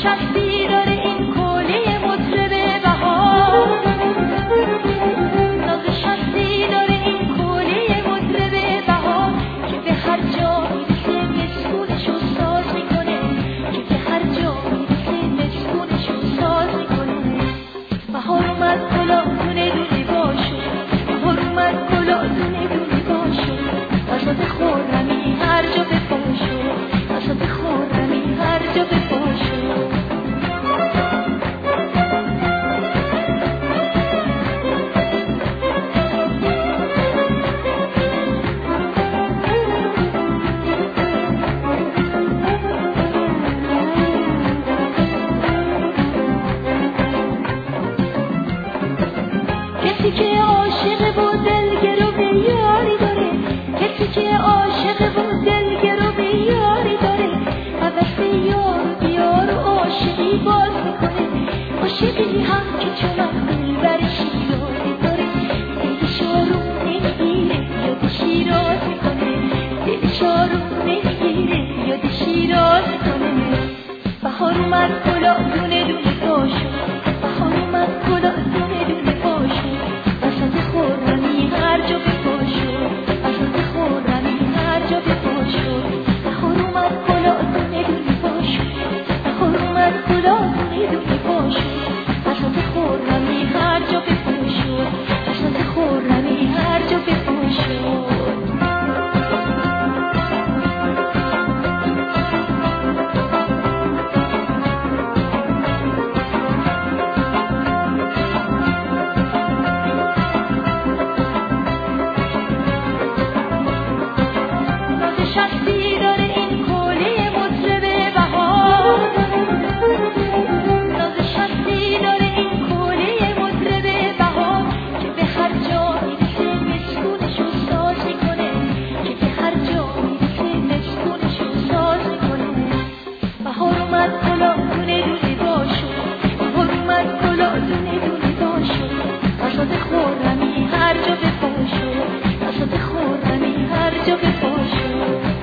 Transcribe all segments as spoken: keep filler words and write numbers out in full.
شخصی داره این کوله مطرب بهار، ناز شخصی داره این کوله مطرب بهار که به هر جا میرسه مسکونشو ساز میکنه، که به هر جا میرسه مسکونشو ساز میکنه. بهار اومد گلا دونه دونه باشو، بهار اومد گلا دونه دونه باشو، وسط خرمی هر جا بپاشو، وسط خرمی هر جا بپاشو. کسی که عاشق و دلگرو به یاری داره، کسی که عاشق و دلگرو به یاری داره، حوث یار و دیار و عاشقی باز میکنه. عاشقی هم که چنان دلبر شیرازی داره، دلش آروم نمیگیره یاد شیراز میکنه، دلش آروم نمیگیره یاد شیراز میکنه. بهار اومد گلا دونه دونه باشو، بهار اومد گلا دونه دونه باشو، وسط خرمی هر جا بپاشو، وسط خرمی هر جا بپاشو. بهار اومد گلا دونه دونه باشو، بهار اومد گلا دونه دونه باشو، وسط خرمی هر جا بپاشو، وسط خرمی هر جا بپاشو. شخصی داره این کوله مطرب بهار، ناز شخصی داره این کوله مطرب بهار که به هر جا میرسه مسکونشو ساز میکنه، که به هر جا میرسه مسکونشو ساز میکنه. بهار اومد گلا دونه دونه باشو، بهار اومد گلا دونه دونه باشو، وسط خرمی هر جا بپاشو، وسط خرمی هر جا بپاشو.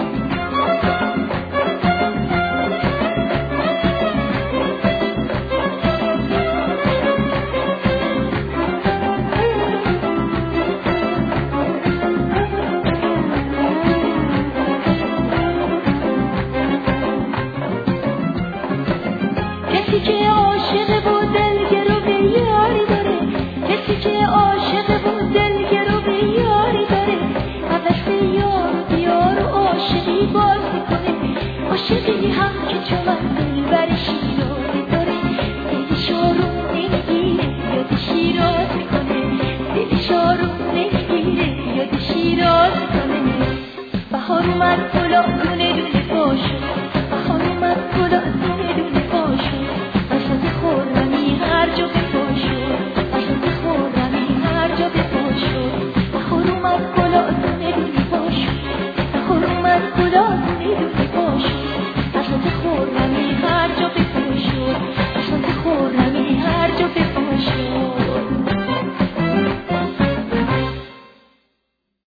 کسی که عاشق و دلگرو به یاری داره، کسی که عاشق و دلگرو به یاری داره، حوث یار و دیار و عاشقی باز میکنه. عاشقی هم که چنان دلبر شیرازی داره، دلش آروم نمیگیره یاد شیراز میکنه، دلش آروم نمیگیره یاد شیراز میکنه. بهار اومد گلا دونه دونه باشو، بهار اومد گلا دونه دونه باشو، وسط خرمی هر جا بپاشو، وسط خرمی هر جا بپاشو. بهار اومد گلا دونه دونه باشو، بهار اومد گلا دونه دونه باشو، وسط خرمی هر جا بپاشو،